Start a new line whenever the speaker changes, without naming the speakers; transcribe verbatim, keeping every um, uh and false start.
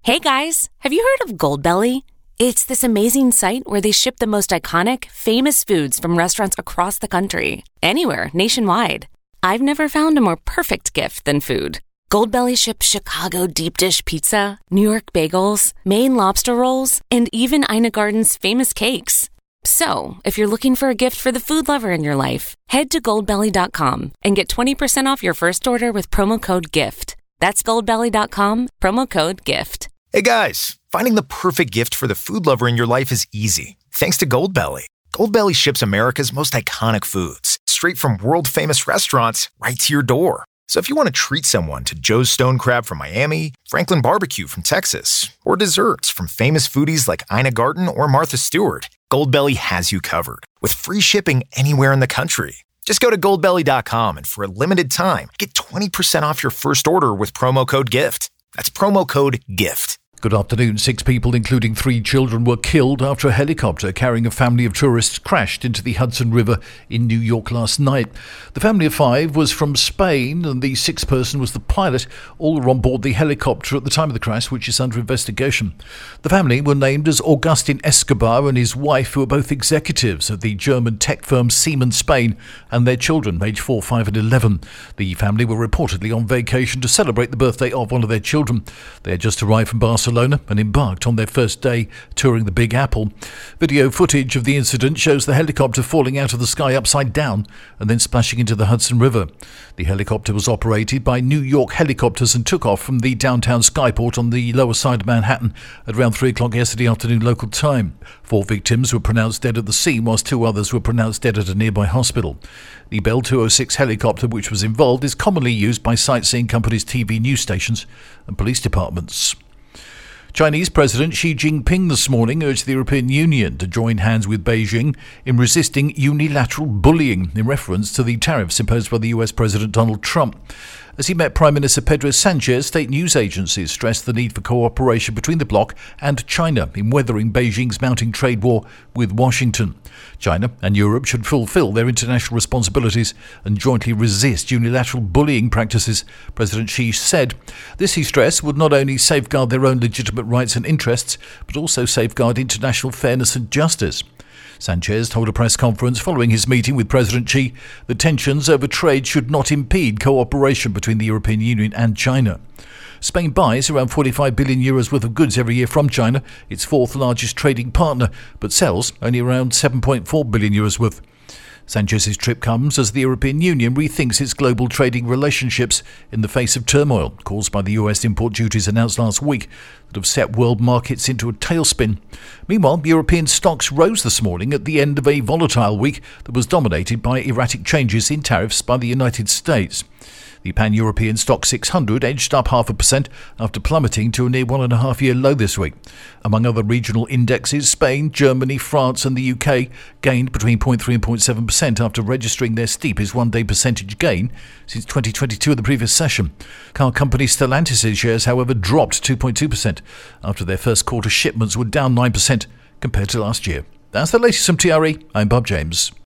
Hey guys, have you heard of Goldbelly? It's this amazing site where they ship the most iconic, famous foods from restaurants across the country, anywhere, nationwide. I've never found a more perfect gift than food. Goldbelly ships Chicago deep dish pizza, New York bagels, Maine lobster rolls, and even Ina Garden's famous cakes. So, if you're looking for a gift for the food lover in your life, head to goldbelly dot com and get twenty percent off your first order with promo code GIFT. That's goldbelly dot com, promo code GIFT.
Hey guys, finding the perfect gift for the food lover in your life is easy, thanks to Goldbelly. Goldbelly ships America's most iconic foods, straight from world-famous restaurants right to your door. So if you want to treat someone to Joe's Stone Crab from Miami, Franklin Barbecue from Texas, or desserts from famous foodies like Ina Garten or Martha Stewart, Goldbelly has you covered, with free shipping anywhere in the country. Just go to goldbelly dot com and for a limited time, get twenty percent off your first order with promo code GIFT. That's promo code GIFT.
Good afternoon. Six people, including three children, were killed after a helicopter carrying a family of tourists crashed into the Hudson River in New York last night. The family of five was from Spain, and the sixth person was the pilot. All were on board the helicopter at the time of the crash, which is under investigation. The family were named as Agustin Escobar and his wife, who are both executives of the German tech firm Siemens Spain, and their children, aged four, five and eleven. The family were reportedly on vacation to celebrate the birthday of one of their children. They had just arrived from Barcelona and embarked on their first day touring the Big Apple. Video footage of the incident shows the helicopter falling out of the sky upside down and then splashing into the Hudson River. The helicopter was operated by New York Helicopters and took off from the downtown Skyport on the lower side of Manhattan at around three o'clock yesterday afternoon local time. Four victims were pronounced dead at the scene, whilst two others were pronounced dead at a nearby hospital. The Bell two oh six helicopter which was involved is commonly used by sightseeing companies, T V news stations and police departments. Chinese President Xi Jinping this morning urged the European Union to join hands with Beijing in resisting unilateral bullying in reference to the tariffs imposed by the U S President Donald Trump. As he met Prime Minister Pedro Sanchez, state news agencies stressed the need for cooperation between the bloc and China in weathering Beijing's mounting trade war with Washington. China and Europe should fulfill their international responsibilities and jointly resist unilateral bullying practices, President Xi said. This, he stressed, would not only safeguard their own legitimate rights and interests, but also safeguard international fairness and justice. Sanchez told a press conference following his meeting with President Xi that tensions over trade should not impede cooperation between the European Union and China. Spain buys around forty-five billion euros worth of goods every year from China, its fourth largest trading partner, but sells only around seven point four billion euros worth. Sanchez's trip comes as the European Union rethinks its global trading relationships in the face of turmoil caused by the U S import duties announced last week that have set world markets into a tailspin. Meanwhile, European stocks rose this morning at the end of a volatile week that was dominated by erratic changes in tariffs by the United States. The Pan-European Stock six hundred edged up half a percent after plummeting to a near one and a half year low this week. Among other regional indexes, Spain, Germany, France and the U K gained between zero point three and zero point seven percent after registering their steepest one-day percentage gain since twenty twenty-two at the previous session. Car company Stellantis' shares, however, dropped two point two percent after their first quarter shipments were down nine percent compared to last year. That's the latest from T R E. I'm Bob James.